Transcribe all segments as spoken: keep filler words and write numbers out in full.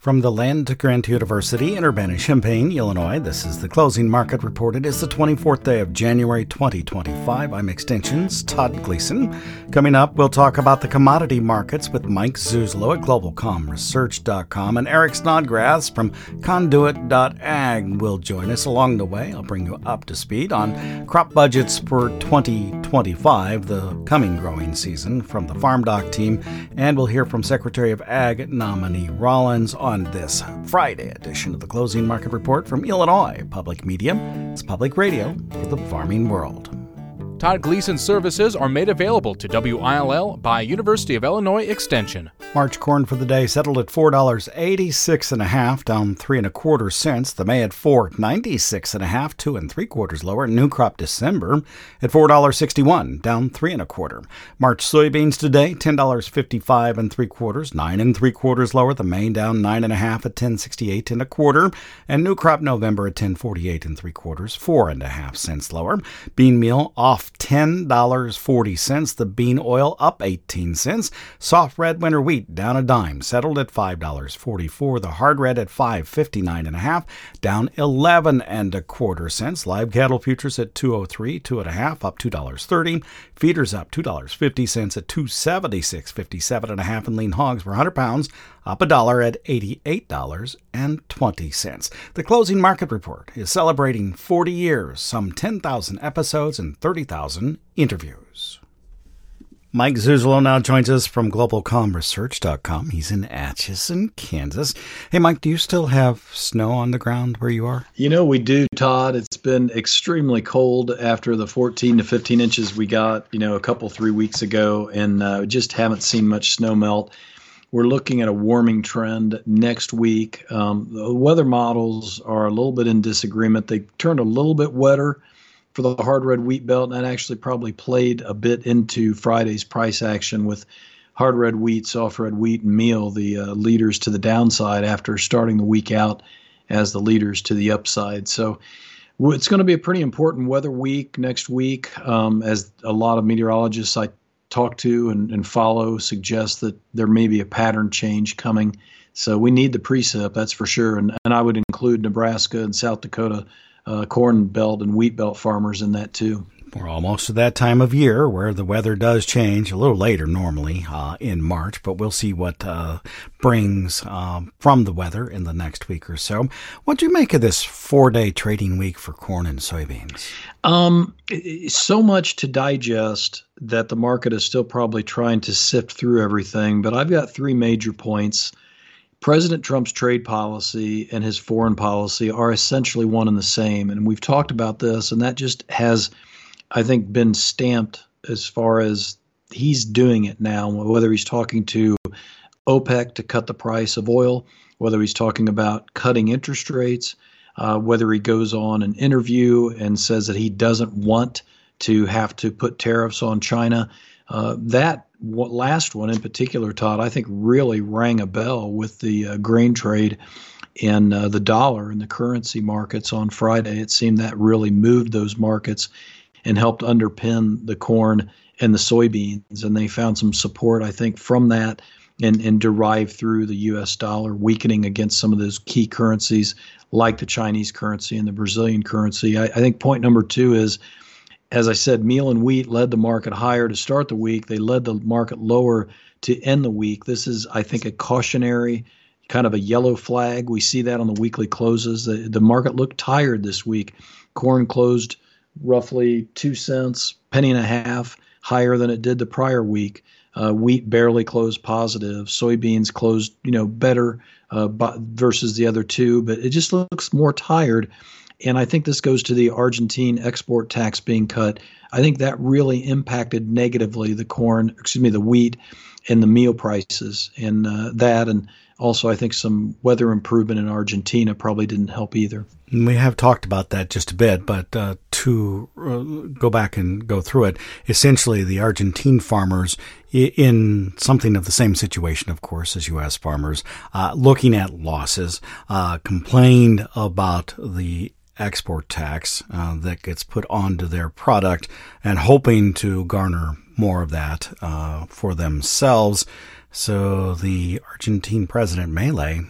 From the Land Grant University in Urbana-Champaign, Illinois, this is the Closing Market Report. It is the twenty-fourth day of January twenty twenty-five. I'm Extension's Todd Gleason. Coming up, we'll talk about the commodity markets with Mike Zuzolo at global com research dot com, and Eric Snodgrass from conduit dot ag will join us along the way. I'll bring you up to speed on crop budgets for twenty twenty-five, the coming growing season, from the Farm Doc team, and we'll hear from Secretary of Ag Nominee Rollins on On this Friday edition of the Closing Market Report from Illinois Public Media. It's public radio for the farming world. Todd Gleason services are made available to W I L L by University of Illinois Extension. March corn for the day settled at four dollars and eighty-six cents and a half, down three and a quarter cents. The May at four dollars and ninety-six and a half, two and three quarters lower. New crop December at four dollars and sixty-one cents, down three and a quarter. March soybeans today ten dollars and fifty-five and three quarters, nine and three quarters lower. The May down nine and a half at ten sixty-eight and a quarter, and new crop November at ten forty-eight and three quarters, four and a half cents lower. Bean meal off ten dollars and forty cents. The bean oil up eighteen cents. Soft red winter wheat down a dime, settled at five dollars and forty-four cents. The hard red at five fifty-nine and a half, down eleven and a quarter cents. Live cattle futures at two oh three, two and a half, up two dollars and thirty cents. Feeders up two dollars and fifty cents at two seventy-six fifty-seven and a half, and lean hogs per one hundred pounds up a dollar at eighty-eight dollars and twenty cents. The Closing Market Report is celebrating forty years, some ten thousand episodes, and thirty thousand interviews. Mike Zuzolo now joins us from global com research dot com. He's in Atchison, Kansas. Hey, Mike, do you still have snow on the ground where you are? You know, we do, Todd. It's been extremely cold after the fourteen to fifteen inches we got, you know, a couple, three weeks ago, and uh, just haven't seen much snow melt. We're looking at a warming trend next week. Um, the weather models are a little bit in disagreement. They turned a little bit wetter for the hard red wheat belt, and that actually probably played a bit into Friday's price action with hard red wheat, soft red wheat, and meal, the uh, leaders to the downside after starting the week out as the leaders to the upside. So it's going to be a pretty important weather week next week, um, as a lot of meteorologists I talk to and, and follow suggest that there may be a pattern change coming. So we need the precip, that's for sure. And, and I would include Nebraska and South Dakota uh, corn belt and wheat belt farmers in that too. We're almost to that time of year where the weather does change a little later normally uh, in March, but we'll see what uh, brings uh, from the weather in the next week or so. What do you make of this four-day trading week for corn and soybeans? Um, so much to digest that the market is still probably trying to sift through everything, but I've got three major points. President Trump's trade policy and his foreign policy are essentially one and the same, and we've talked about this, and that just has, I think, been stamped as far as he's doing it now, whether he's talking to OPEC to cut the price of oil, whether he's talking about cutting interest rates, uh, whether he goes on an interview and says that he doesn't want to have to put tariffs on China. Uh, that what last one in particular, Todd, I think really rang a bell with the uh, grain trade and uh, the dollar and the currency markets on Friday. It seemed that really moved those markets and helped underpin the corn and the soybeans. And they found some support, I think, from that and, and derived through the U S dollar weakening against some of those key currencies like the Chinese currency and the Brazilian currency. I, I think point number two is, as I said, meal and wheat led the market higher to start the week. They led the market lower to end the week. This is, I think, a cautionary, kind of a yellow flag. We see that on the weekly closes. The, the market looked tired this week. Corn closed roughly two cents, penny and a half higher than it did the prior week. Uh, wheat barely closed positive. Soybeans closed, you know, better uh, versus the other two, but it just looks more tired. And I think this goes to the Argentine export tax being cut. I think that really impacted negatively the corn, excuse me, the wheat and the meal prices, and uh, that, and also I think some weather improvement in Argentina probably didn't help either. We have talked about that just a bit, but uh, to uh, go back and go through it, essentially the Argentine farmers in something of the same situation, of course, as U S farmers, uh, looking at losses, uh, complained about the export tax uh, that gets put onto their product and hoping to garner more of that uh, for themselves. So the Argentine president, Milei,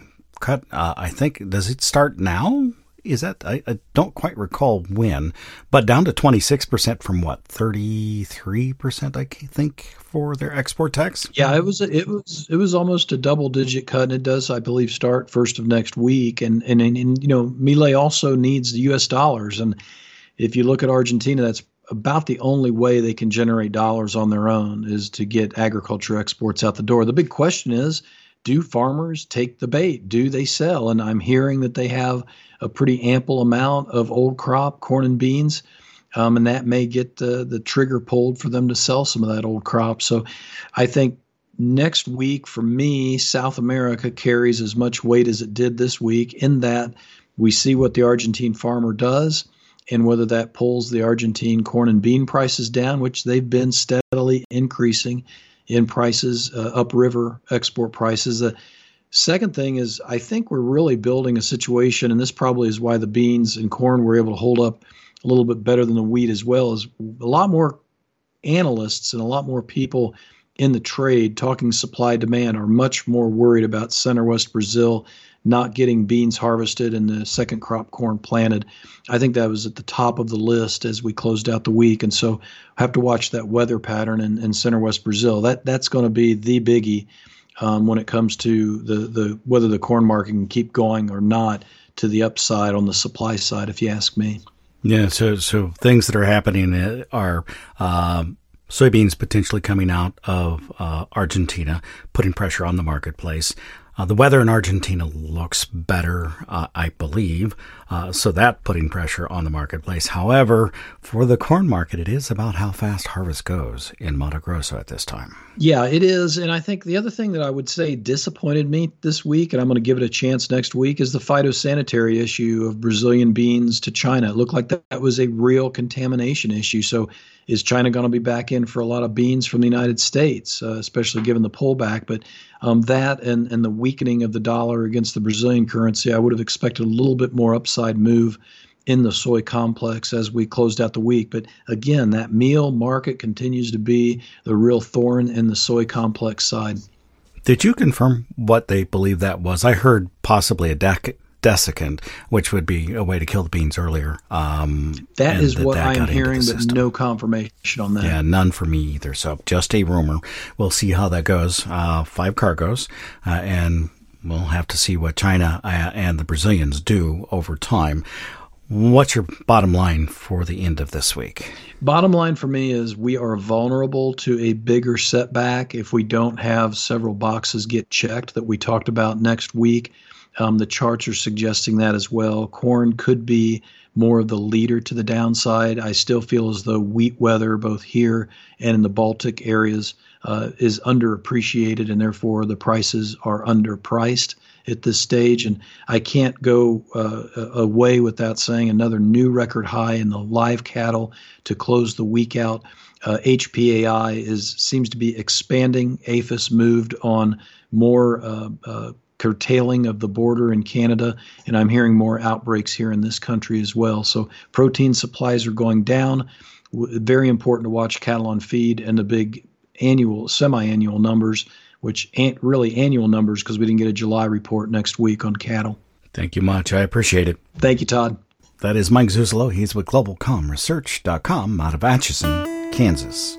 cut, uh, I think, does it start now? Is that, I, I don't quite recall when, but down to twenty-six percent from what, thirty-three percent, I think, for their export tax? Yeah, it was it was it was almost a double digit cut, and it does, I believe, start first of next week. And and and, and you know, Milei also needs the U S dollars, and if you look at Argentina, that's about the only way they can generate dollars on their own is to get agriculture exports out the door. The big question is, do farmers take the bait? Do they sell? And I'm hearing that they have a pretty ample amount of old crop corn and beans, um, and that may get the, the trigger pulled for them to sell some of that old crop. So I think next week, for me, South America carries as much weight as it did this week in that we see what the Argentine farmer does and whether that pulls the Argentine corn and bean prices down, which they've been steadily increasing in prices, uh, upriver export prices. The second thing is I think we're really building a situation, and this probably is why the beans and corn were able to hold up a little bit better than the wheat as well, is a lot more analysts and a lot more people in the trade talking supply demand are much more worried about Center West Brazil not getting beans harvested and the second crop corn planted. I think that was at the top of the list as we closed out the week. And so I have to watch that weather pattern in, in Center West Brazil. That that's going to be the biggie um, when it comes to the, the whether the corn market can keep going or not to the upside on the supply side, if you ask me. Yeah, so so things that are happening are um, soybeans potentially coming out of uh, Argentina, putting pressure on the marketplace. Uh, the weather in Argentina looks better, uh, I believe, uh, so that putting pressure on the marketplace. However, for the corn market, it is about how fast harvest goes in Mato Grosso at this time. Yeah, it is. And I think the other thing that I would say disappointed me this week, and I'm going to give it a chance next week, is the phytosanitary issue of Brazilian beans to China. It looked like that, that was a real contamination issue. So is China going to be back in for a lot of beans from the United States, uh, especially given the pullback? But um, that and, and the weakening of the dollar against the Brazilian currency, I would have expected a little bit more upside move in the soy complex as we closed out the week. But again, that meal market continues to be the real thorn in the soy complex side. Did you confirm what they believe that was? I heard possibly a dec- desiccant, which would be a way to kill the beans earlier. Um, that is that what that I am hearing, but system. No confirmation on that. Yeah, none for me either. So just a rumor. We'll see how that goes. Uh, five cargoes, uh, and we'll have to see what China uh, and the Brazilians do over time. What's your bottom line for the end of this week? Bottom line for me is we are vulnerable to a bigger setback if we don't have several boxes get checked that we talked about next week. Um, the charts are suggesting that as well. Corn could be more of the leader to the downside. I still feel as though wheat weather, both here and in the Baltic areas, uh, is underappreciated, and therefore the prices are underpriced at this stage. And I can't go uh, away without saying another new record high in the live cattle to close the week out. Uh, H P A I is seems to be expanding. A P H I S moved on more uh, uh, curtailing of the border in Canada, and I'm hearing more outbreaks here in this country as well. So protein supplies are going down. Very important to watch cattle on feed and the big annual, semi-annual numbers, which ain't really annual numbers because we didn't get a July report next week on cattle. Thank you much. I appreciate it. Thank you, Todd. That is Mike Zuzolo. He's with global com research dot com out of Atchison, Kansas.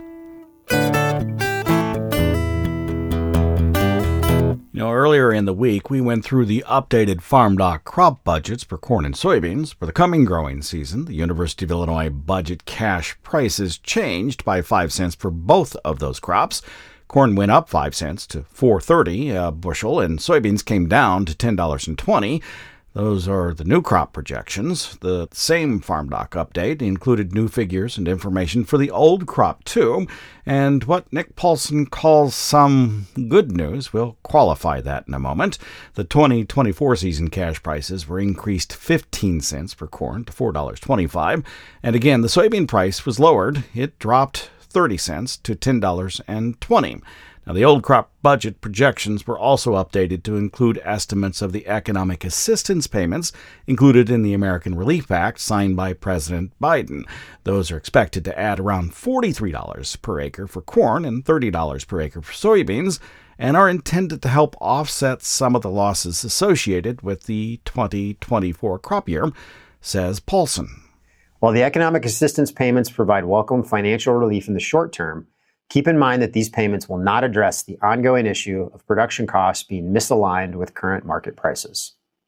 You know, earlier in the week, we went through the updated Farm Doc crop budgets for corn and soybeans. For the coming growing season, the University of Illinois budget cash prices changed by five cents for both of those crops. Corn went up five cents to four thirty a bushel, and soybeans came down to ten dollars and twenty cents. Those are the new crop projections. The same Farm Doc update included new figures and information for the old crop, too. And what Nick Paulson calls some good news, we'll qualify that in a moment. The twenty twenty-four season cash prices were increased fifteen cents per corn to four dollars and twenty-five cents. And again, the soybean price was lowered. It dropped thirty cents to ten dollars and twenty cents. Now, the old crop budget projections were also updated to include estimates of the economic assistance payments included in the American Relief Act signed by President Biden. Those are expected to add around forty-three dollars per acre for corn and thirty dollars per acre for soybeans. and are intended to help offset some of the losses associated with the twenty twenty-four crop year, says Paulson. While the economic assistance payments provide welcome financial relief in the short term, keep in mind that these payments will not address the ongoing issue of production costs being misaligned with current market prices.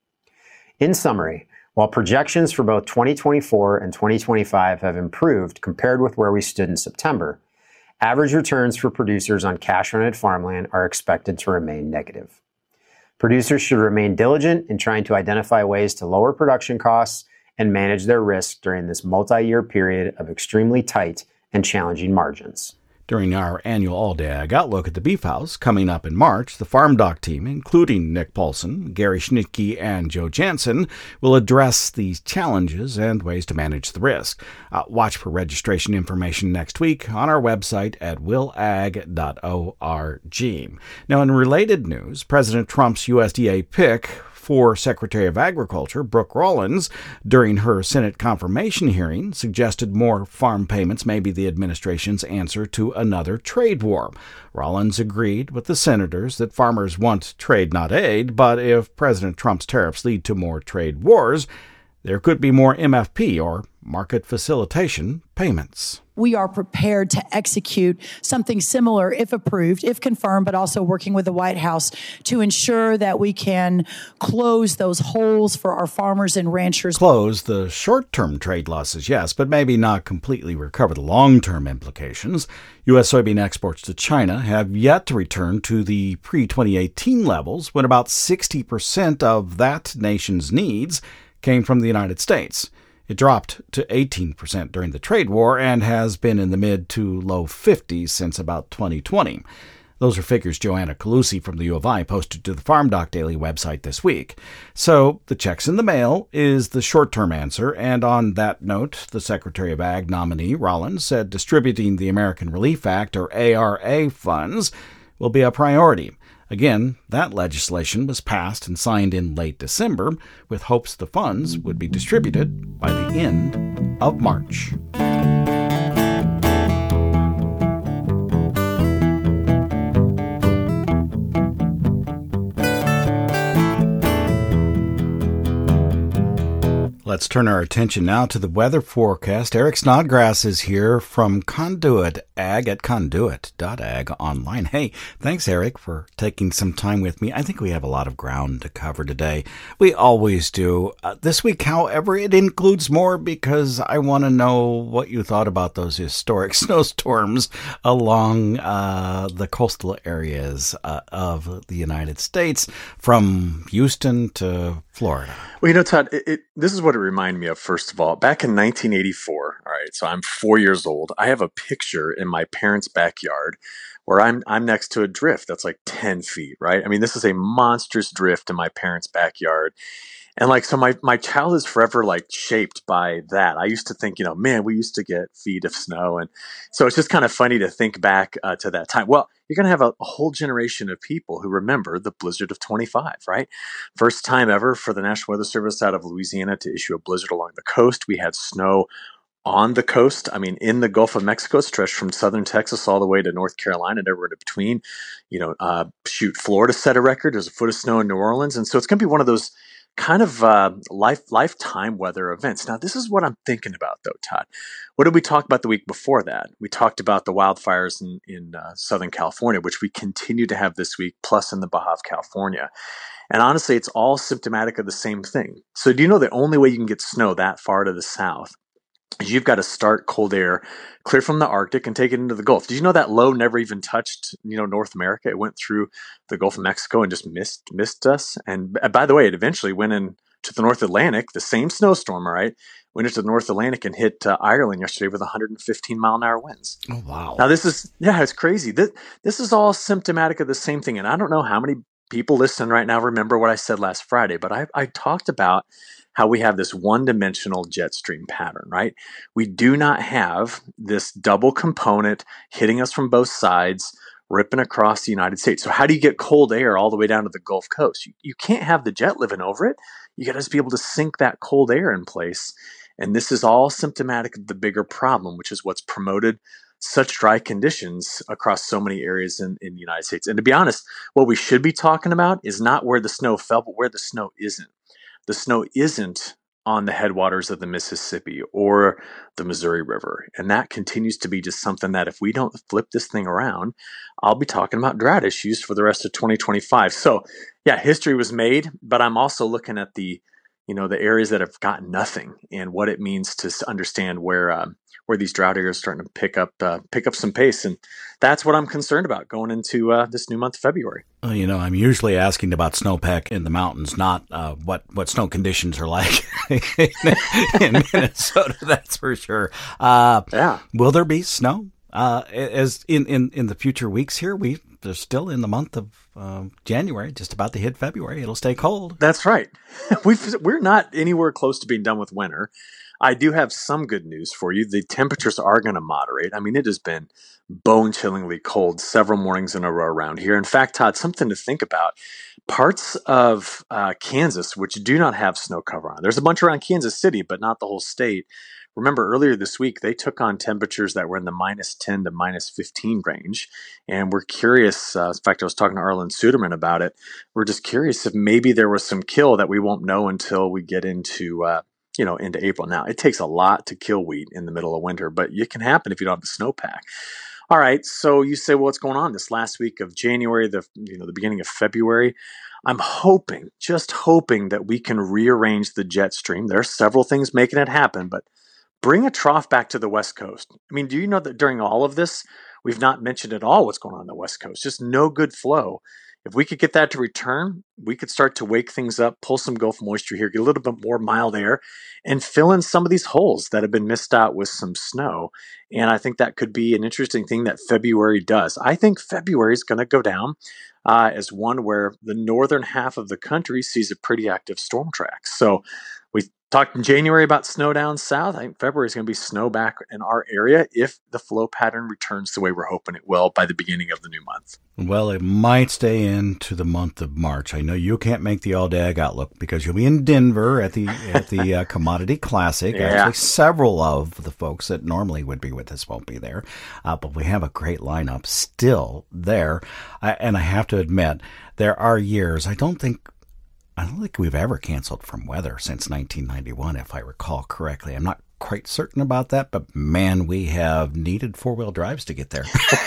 In summary, while projections for both twenty twenty-four and twenty twenty-five have improved compared with where we stood in September, average returns for producers on cash-rented farmland are expected to remain negative. Producers should remain diligent in trying to identify ways to lower production costs and manage their risk during this multi-year period of extremely tight and challenging margins. During our annual All-Day Ag Outlook at the Beef House coming up in March, the Farm Doc team, including Nick Paulson, Gary Schnittke, and Joe Jansen, will address these challenges and ways to manage the risk. Uh, watch for registration information next week on our website at will ag dot org. Now, in related news, President Trump's U S D A pick for Secretary of Agriculture, Brooke Rollins, during her Senate confirmation hearing, suggested more farm payments may be the administration's answer to another trade war. Rollins agreed with the senators that farmers want trade, not aid, but if President Trump's tariffs lead to more trade wars, there could be more M F P, or market facilitation, payments. We are prepared to execute something similar if approved, if confirmed, but also working with the White House to ensure that we can close those holes for our farmers and ranchers. Close the short-term trade losses, yes, but maybe not completely recover the long-term implications. U S soybean exports to China have yet to return to the pre twenty eighteen levels, when about sixty percent of that nation's needs came from the United States. It dropped to eighteen percent during the trade war and has been in the mid to low fifties since about twenty twenty. Those are figures Joanna Calusi from the U of I posted to the Farm Doc Daily website this week. So the checks in the mail is the short-term answer, and on that note, the Secretary of Ag nominee, Rollins, said distributing the American Relief Act, or A R A, funds will be a priority. Again, that legislation was passed and signed in late December, with hopes the funds would be distributed by the end of March. Let's turn our attention now to the weather forecast. Eric Snodgrass is here from Conduit Ag at conduit dot ag online. Hey, thanks, Eric, for taking some time with me. I think we have a lot of ground to cover today. We always do. Uh, this week, however, it includes more because I want to know what you thought about those historic snowstorms along uh, the coastal areas uh, of the United States, from Houston to Florida. Well, you know, Todd, it, it, this is what it reminded me of, first of all. Back in nineteen eighty-four, all right, so I'm four years old, I have a picture in my parents' backyard where I'm I'm next to a drift that's like ten feet, right? I mean, this is a monstrous drift in my parents' backyard. And like, so my, my child is forever like shaped by that. I used to think, you know, man, we used to get feet of snow. And so it's just kind of funny to think back uh, to that time. Well, you're going to have a, a whole generation of people who remember the blizzard of twenty-five, right? First time ever for the National Weather Service out of Louisiana to issue a blizzard along the coast. We had snow on the coast. I mean, in the Gulf of Mexico, stretched from southern Texas all the way to North Carolina and everywhere in between. You know, uh, shoot, Florida set a record. There's a foot of snow in New Orleans. And so it's going to be one of those kind of uh, life lifetime weather events. Now, this is what I'm thinking about, though, Todd. What did we talk about the week before that? We talked about the wildfires in, in uh, Southern California, which we continue to have this week, plus in the Baja of California. And honestly, it's all symptomatic of the same thing. So do you know the only way you can get snow that far to the south is you've got to start cold air clear from the Arctic and take it into the Gulf. Did you know that low never even touched, you know, North America? It went through the Gulf of Mexico and just missed missed us. And by the way, it eventually went into the North Atlantic, the same snowstorm, all right, went into the North Atlantic and hit uh, Ireland yesterday with one hundred fifteen mile an hour winds. Oh, wow. Now, this is, yeah, it's crazy. This, this is all symptomatic of the same thing. And I don't know how many people listening right now remember what I said last Friday, but I, I talked about how we have this one-dimensional jet stream pattern, right? We do not have this double component hitting us from both sides, ripping across the United States. So how do you get cold air all the way down to the Gulf Coast? You, you can't have the jet living over it. You got to be able to sink that cold air in place. And this is all symptomatic of the bigger problem, which is what's promoted such dry conditions across so many areas in, in the United States. And to be honest, what we should be talking about is not where the snow fell, but where the snow isn't. The snow isn't on the headwaters of the Mississippi or the Missouri River. And that continues to be just something that if we don't flip this thing around, I'll be talking about drought issues for the rest of twenty twenty-five. So yeah, history was made, but I'm also looking at the, you know, the areas that have gotten nothing and what it means to understand where, um, where these drought areas are starting to pick up, uh, pick up some pace. And that's what I'm concerned about going into uh, this new month of February. Well, you know, I'm usually asking about snowpack in the mountains, not uh, what, what snow conditions are like in Minnesota, that's for sure. Uh, yeah. Will there be snow? Uh, as in, in, in the future weeks here, we are still in the month of uh, January, just about to hit February. It'll stay cold. That's right. We've, we're not anywhere close to being done with winter. I do have some good news for you. The temperatures are going to moderate. I mean, it has been bone-chillingly cold several mornings in a row around here. In fact, Todd, something to think about. Parts of uh, Kansas, which do not have snow cover on. There's a bunch around Kansas City, but not the whole state. Remember, earlier this week, they took on temperatures that were in the minus ten to minus fifteen range. And we're curious. Uh, in fact, I was talking to Arlen Suderman about it. We're just curious if maybe there was some kill that we won't know until we get into uh, you know, into April. Now, it takes a lot to kill wheat in the middle of winter, but it can happen if you don't have the snowpack. All right, so you say, well, what's going on this last week of January, the you know the beginning of February? I'm hoping, just hoping that we can rearrange the jet stream. There are several things making it happen, but bring a trough back to the West Coast. I mean, do you know that during all of this, we've not mentioned at all what's going on on the West Coast? Just no good flow. If we could get that to return, we could start to wake things up, pull some Gulf moisture here, get a little bit more mild air, and fill in some of these holes that have been missed out with some snow. And I think that could be an interesting thing that February does. I think February is going to go down uh, as one where the northern half of the country sees a pretty active storm track. So we talked in January about snow down south. I think February is going to be snow back in our area if the flow pattern returns the way we're hoping it will by the beginning of the new month. Well, it might stay into the month of March. I know you can't make the All Day Ag Outlook because you'll be in Denver at the at the uh, Commodity Classic. Yeah. Actually, several of the folks that normally would be with us won't be there, uh, but we have a great lineup still there. I, and I have to admit, there are years I don't think. I don't think we've ever canceled from weather since nineteen ninety-one, if I recall correctly. I'm not quite certain about that, but man, we have needed four-wheel drives to get there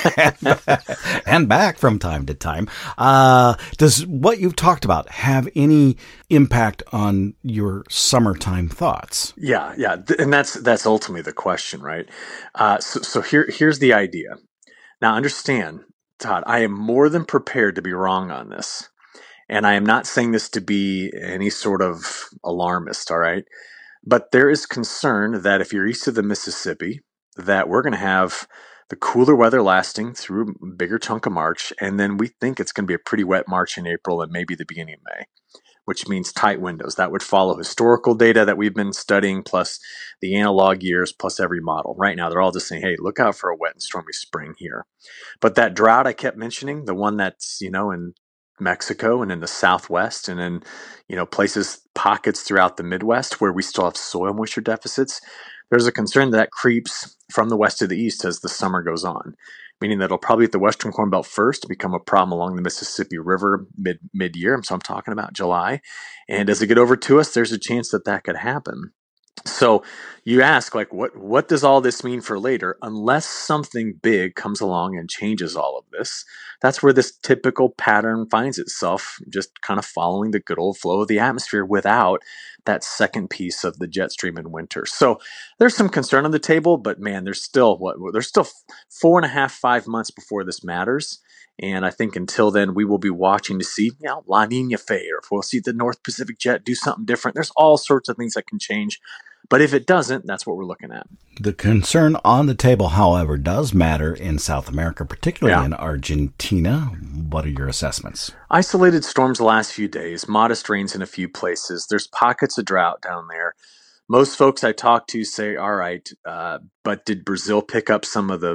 and back from time to time. Uh, does what you've talked about have any impact on your summertime thoughts? Yeah, yeah, and that's that's ultimately the question, right? Uh, so, so here here's the idea. Now, understand, Todd, I am more than prepared to be wrong on this. And I am not saying this to be any sort of alarmist, all right? But there is concern that if you're east of the Mississippi, that we're going to have the cooler weather lasting through a bigger chunk of March. And then we think it's going to be a pretty wet March in April and maybe the beginning of May, which means tight windows. That would follow historical data that we've been studying, plus the analog years, plus every model. Right now, they're all just saying, hey, look out for a wet and stormy spring here. But that drought I kept mentioning, the one that's, you know, in Mexico and in the Southwest and in, you know, places, pockets throughout the Midwest where we still have soil moisture deficits, there's a concern that, that creeps from the west to the east as the summer goes on, meaning that it'll probably hit the Western Corn Belt first, become a problem along the Mississippi River mid mid-year. So I'm talking about July. And as it get over to us, there's a chance that that could happen. So you ask, like, what, what does all this mean for later? Unless something big comes along and changes all of this, that's where this typical pattern finds itself, just kind of following the good old flow of the atmosphere without that second piece of the jet stream in winter. So there's some concern on the table, but man, there's still what there's still four and a half, five months before this matters. And I think until then, we will be watching to see, you know, La Nina Fe, or if we'll see the North Pacific Jet do something different. There's all sorts of things that can change. But if it doesn't, that's what we're looking at. The concern on the table, however, does matter in South America, particularly yeah. in Argentina. What are your assessments? Isolated storms the last few days, modest rains in a few places. There's pockets of drought down there. Most folks I talk to say, all right, uh, but did Brazil pick up some of the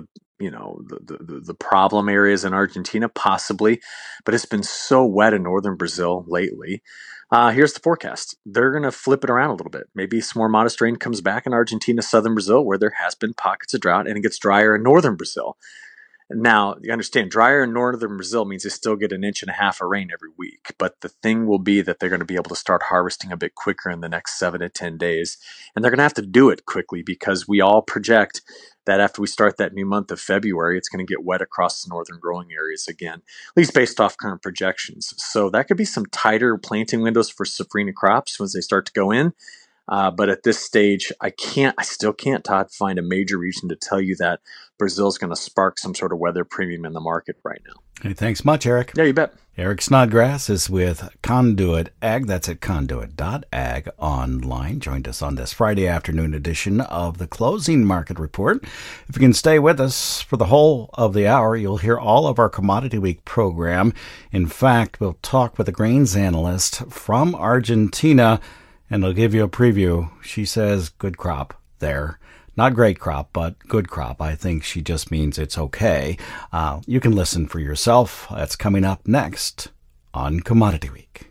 you know, the, the, the problem areas in Argentina, possibly, but it's been so wet in northern Brazil lately. Uh, here's the forecast. They're going to flip it around a little bit. Maybe some more modest rain comes back in Argentina, southern Brazil, where there has been pockets of drought, and it gets drier in northern Brazil. Now, you understand, drier in northern Brazil means they still get an inch and a half of rain every week. But the thing will be that they're going to be able to start harvesting a bit quicker in the next seven to ten days. And they're going to have to do it quickly because we all project that after we start that new month of February, it's going to get wet across the northern growing areas again, at least based off current projections. So that could be some tighter planting windows for safrinha crops once they start to go in. Uh, but at this stage, I can't, I still can't, Todd, find a major reason to tell you that Brazil's going to spark some sort of weather premium in the market right now. Hey, thanks much, Eric. Yeah, you bet. Eric Snodgrass is with Conduit Ag. That's at conduit dot ag online. Joined us on this Friday afternoon edition of the Closing Market Report. If you can stay with us for the whole of the hour, you'll hear all of our Commodity Week program. In fact, we'll talk with a grains analyst from Argentina, and I'll give you a preview. She says good crop there. Not great crop, but good crop. I think she just means it's okay. Uh, you can listen for yourself. That's coming up next on Commodity Week.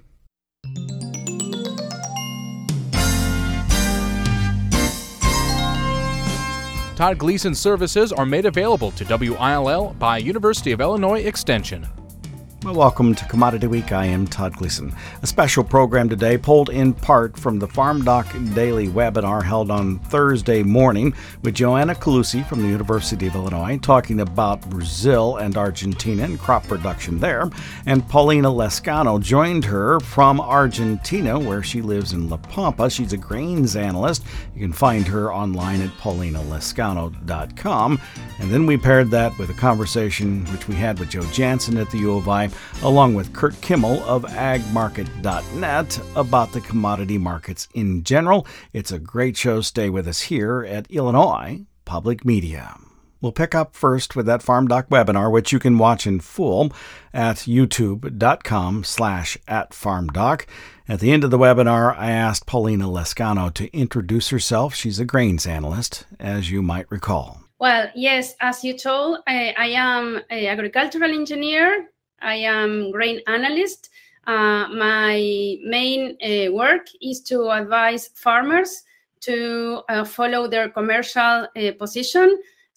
Todd Gleason services are made available to W I L L by University of Illinois Extension. Well, welcome to Commodity Week. I am Todd Gleason. A special program today pulled in part from the Farm Doc Daily webinar held on Thursday morning with Joanna Calusi from the University of Illinois talking about Brazil and Argentina and crop production there. And Paulina Lescano joined her from Argentina, where she lives in La Pampa. She's a grains analyst. You can find her online at paulina lescano dot com. And then we paired that with a conversation which we had with Joe Jansen at the U of I, along with Kurt Kimmel of ag market dot net about the commodity markets in general. It's a great show. Stay with us here at Illinois Public Media. We'll pick up first with that Farm Doc webinar, which you can watch in full at youtube dot com slash at farmdoc. At the end of the webinar, I asked Paulina Lescano to introduce herself. She's a grains analyst, as you might recall. Well, yes, as you told, I, I am an agricultural engineer. I am grain analyst. Uh, my main uh, work is to advise farmers to uh, follow their commercial uh, position,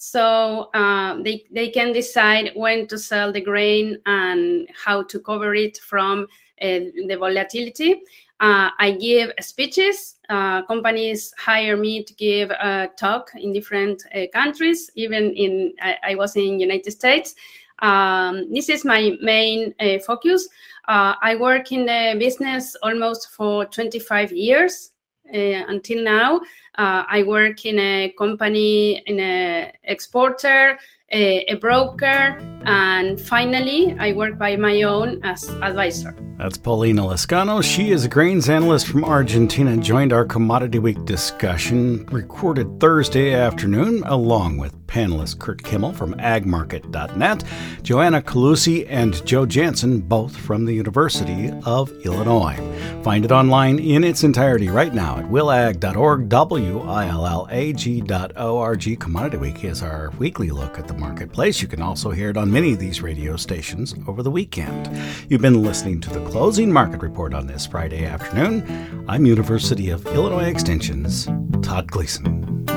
so uh, they, they can decide when to sell the grain and how to cover it from uh, the volatility. Uh, I give speeches. Uh, companies hire me to give a talk in different uh, countries. Even in I, I was in United States. Um, this is my main uh, focus. Uh, I work in the business almost for twenty-five years uh, until now. Uh, I work in a company, in a exporter, a, a broker, and finally, I work by my own as advisor. That's Paulina Lescano. She is a grains analyst from Argentina and joined our Commodity Week discussion, recorded Thursday afternoon, along with panelist Kurt Kimmel from ag market dot net, Joanna Calusi, and Joe Jansen, both from the University of Illinois. Find it online in its entirety right now at will ag dot org, W I L L A G dot org. Commodity Week is our weekly look at the marketplace. You can also hear it on many of these radio stations over the weekend. You've been listening to the Closing Market Report on this Friday afternoon. I'm University of Illinois Extension's Todd Gleason.